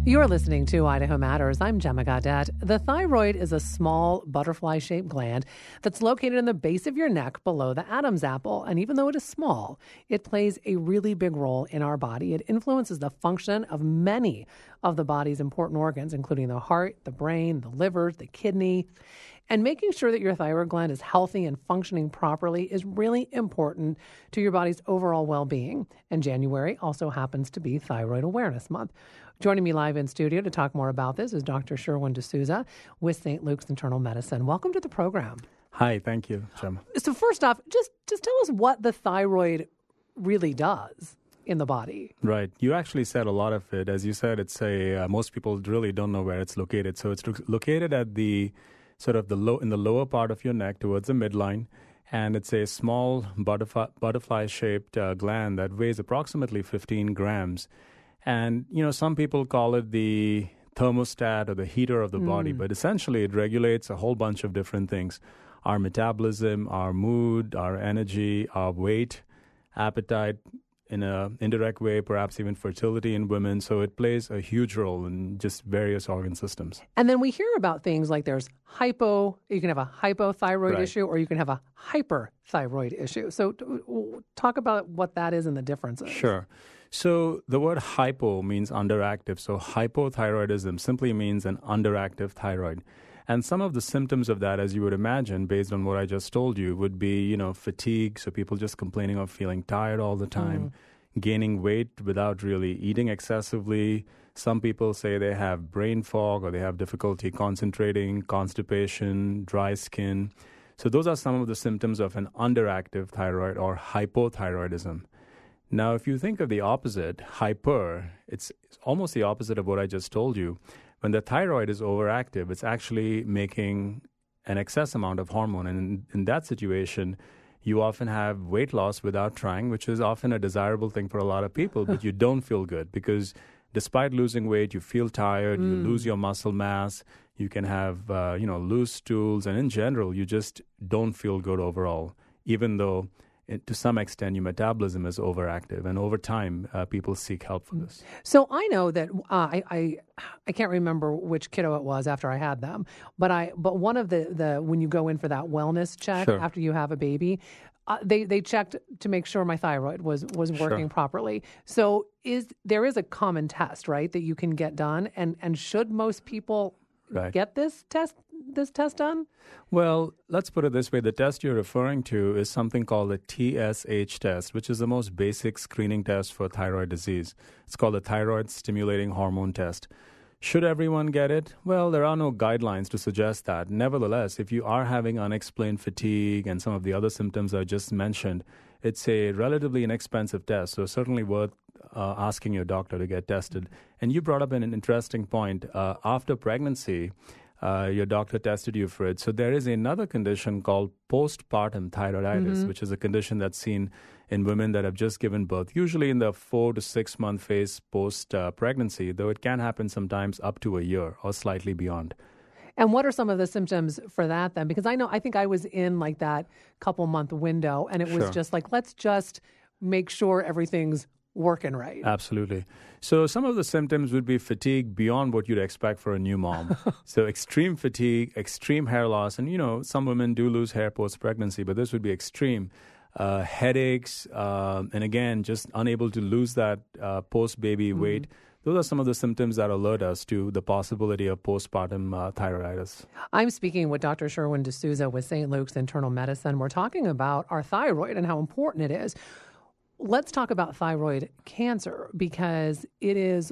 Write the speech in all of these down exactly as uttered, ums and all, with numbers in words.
You're listening to Idaho Matters. I'm Gemma Gaudette. The thyroid is a small butterfly-shaped gland that's located in the base of your neck below the Adam's apple. And even though it is small, it plays a really big role in our body. It influences the function of many of the body's important organs, including the heart, the brain, the liver, the kidney. And making sure that your thyroid gland is healthy and functioning properly is really important to your body's overall well-being. And January also happens to be Thyroid Awareness Month. Joining me live in studio to talk more about this is Doctor Sherwin D'Souza with Saint Luke's Internal Medicine. Welcome to the program. Hi, thank you, Gemma. So first off, just, just tell us what the thyroid really does in the body. Right. You actually said a lot of it. As you said, it's a uh, most people really don't know where it's located. So it's lo- located at the sort of the low in the lower part of your neck towards the midline. And it's a small butterfly, butterfly-shaped uh, gland that weighs approximately fifteen grams. And, you know, some people call it the thermostat or the heater of the mm. body, but essentially it regulates a whole bunch of different things. Our metabolism, our mood, our energy, our weight, appetite, in an indirect way, perhaps even fertility in women. So it plays a huge role in just various organ systems. And then we hear about things like there's hypo, you can have a hypothyroid right. issue, or you can have a hyperthyroid issue. So talk about what that is and the differences. Sure. So the word hypo means underactive. So hypothyroidism simply means an underactive thyroid. And some of the symptoms of that, as you would imagine, based on what I just told you, would be, you know, fatigue. So people just complaining of feeling tired all the time, mm. gaining weight without really eating excessively. Some people say they have brain fog or they have difficulty concentrating, constipation, dry skin. So those are some of the symptoms of an underactive thyroid or hypothyroidism. Now, if you think of the opposite, hyper, it's almost the opposite of what I just told you. When the thyroid is overactive, it's actually making an excess amount of hormone. And in, in that situation, you often have weight loss without trying, which is often a desirable thing for a lot of people, but you don't feel good because despite losing weight, you feel tired, mm. you lose your muscle mass, you can have, uh, you know, loose stools, and in general, you just don't feel good overall, even though it, to some extent, your metabolism is overactive, and over time, uh, people seek help for this. So I know that uh, I, I I can't remember which kiddo it was after I had them, but I but one of the, the when you go in for that wellness check sure. after you have a baby, uh, they they checked to make sure my thyroid was was working sure. properly. So is there is a common test, right, that you can get done, and and should most people right. get this test? this test done? Well, let's put it this way. The test you're referring to is something called the T S H test, which is the most basic screening test for thyroid disease. It's called the thyroid stimulating hormone test. Should everyone get it? Well, there are no guidelines to suggest that. Nevertheless, if you are having unexplained fatigue and some of the other symptoms I just mentioned, it's a relatively inexpensive test, so certainly worth uh, asking your doctor to get tested. And you brought up an interesting point. Uh, after pregnancy, Uh, your doctor tested you for it. So there is another condition called postpartum thyroiditis, mm-hmm. which is a condition that's seen in women that have just given birth, usually in the four to six month phase post-pregnancy, uh, though it can happen sometimes up to a year or slightly beyond. And what are some of the symptoms for that then? Because I know, I think I was in like that couple month window, and it was sure. just like, let's just make sure everything's working right. Absolutely. So some of the symptoms would be fatigue beyond what you'd expect for a new mom. So extreme fatigue, extreme hair loss, and you know, some women do lose hair post-pregnancy, but this would be extreme. Uh, headaches, uh, and again, just unable to lose that uh, post-baby mm-hmm. weight. Those are some of the symptoms that alert us to the possibility of postpartum uh, thyroiditis. I'm speaking with Doctor Sherwin D'Souza with Saint Luke's Internal Medicine. We're talking about our thyroid and how important it is. Let's talk about thyroid cancer because it is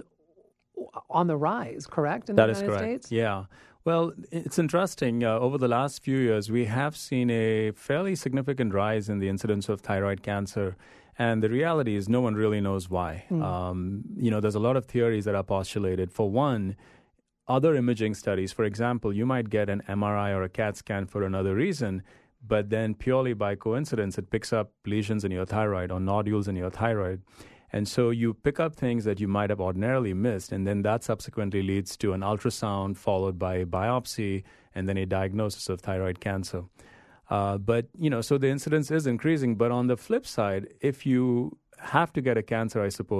on the rise, correct, in the that United is correct. States? Yeah. Well, it's interesting. Uh, over the last few years, we have seen a fairly significant rise in the incidence of thyroid cancer. And the reality is no one really knows why. Mm. Um, you know, there's a lot of theories that are postulated. For one, other imaging studies, for example, you might get an M R I or a CAT scan for another reason, but then purely by coincidence, it picks up lesions in your thyroid or nodules in your thyroid. And so you pick up things that you might have ordinarily missed, and then that subsequently leads to an ultrasound followed by a biopsy and then a diagnosis of thyroid cancer. Uh, but, you know, so the incidence is increasing. But on the flip side, if you have to get a cancer, I suppose,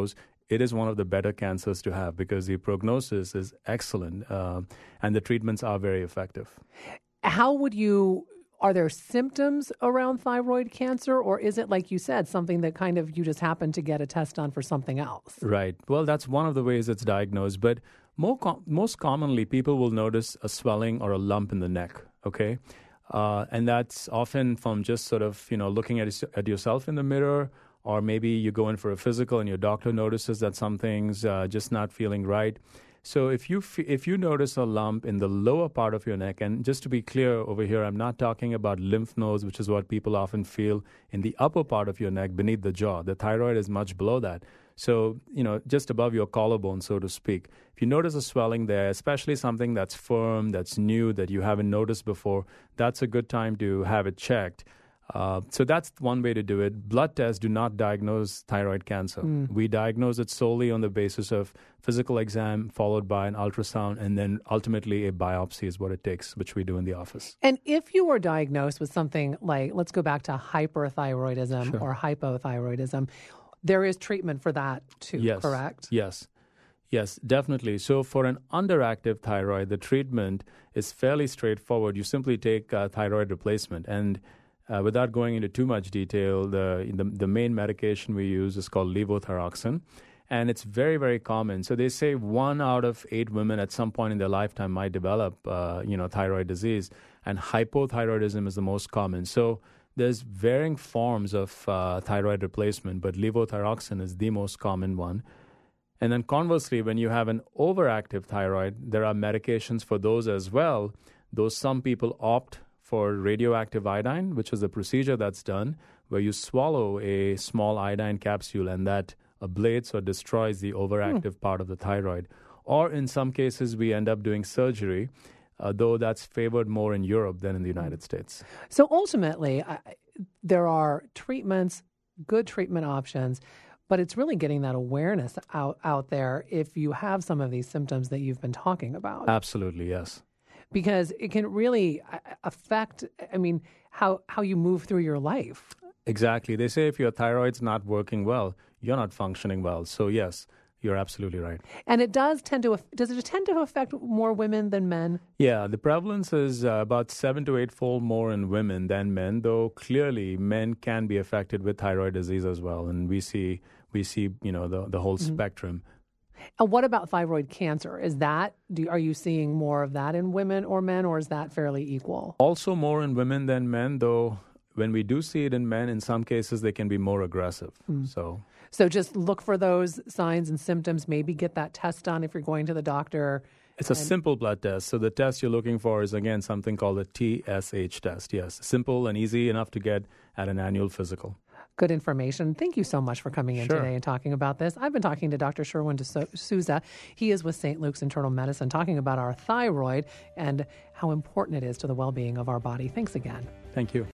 it is one of the better cancers to have because the prognosis is excellent uh, and the treatments are very effective. How would you, are there symptoms around thyroid cancer, or is it, like you said, something that kind of you just happen to get a test done for something else? Right. Well, that's one of the ways it's diagnosed. But more com- most commonly, people will notice a swelling or a lump in the neck, okay? Uh, and that's often from just sort of, you know, looking at, at yourself in the mirror, or maybe you go in for a physical and your doctor notices that something's uh, just not feeling right. So if you f- if you notice a lump in the lower part of your neck, and just to be clear over here, I'm not talking about lymph nodes, which is what people often feel in the upper part of your neck beneath the jaw. The thyroid is much below that. So, you know, just above your collarbone, so to speak. If you notice a swelling there, especially something that's firm, that's new, that you haven't noticed before, that's a good time to have it checked. Uh, so that's one way to do it. Blood tests do not diagnose thyroid cancer. Mm. We diagnose it solely on the basis of physical exam followed by an ultrasound, and then ultimately a biopsy is what it takes, which we do in the office. And if you were diagnosed with something like, let's go back to hyperthyroidism Sure. or hypothyroidism, there is treatment for that too, yes. correct? Yes. Yes, definitely. So for an underactive thyroid, the treatment is fairly straightforward. You simply take uh, thyroid replacement. And Uh, without going into too much detail, the, the the main medication we use is called levothyroxine, and it's very, very common. So they say one out of eight women at some point in their lifetime might develop, uh, you know, thyroid disease, and hypothyroidism is the most common. So there's varying forms of uh, thyroid replacement, but levothyroxine is the most common one. And then conversely, when you have an overactive thyroid, there are medications for those as well, though some people opt for radioactive iodine, which is a procedure that's done where you swallow a small iodine capsule and that ablates or destroys the overactive hmm. part of the thyroid. Or in some cases, we end up doing surgery, uh, though that's favored more in Europe than in the United States. So ultimately, I, there are treatments, good treatment options, but it's really getting that awareness out, out there if you have some of these symptoms that you've been talking about. Absolutely, yes. Because it can really affect, I mean, how, how you move through your life. Exactly. They say if your thyroid's not working well, you're not functioning well. So yes, you're absolutely right. And it does tend to, does it tend to affect more women than men? Yeah, the prevalence is uh, about seven to eight fold more in women than men, though clearly men can be affected with thyroid disease as well. And we see, we see, you know, the, the whole mm-hmm. spectrum. And what about thyroid cancer? Is that, do, are you seeing more of that in women or men, or is that fairly equal? Also more in women than men, though when we do see it in men, in some cases they can be more aggressive. Mm. So so just look for those signs and symptoms, maybe get that test done if you're going to the doctor. It's a and... simple blood test. So the test you're looking for is, again, something called a T S H test. Yes, simple and easy enough to get at an annual physical. Good information. Thank you so much for coming in sure. today and talking about this. I've been talking to Doctor Sherwin D'Souza. He is with Saint Luke's Internal Medicine, talking about our thyroid and how important it is to the well-being of our body. Thanks again. Thank you.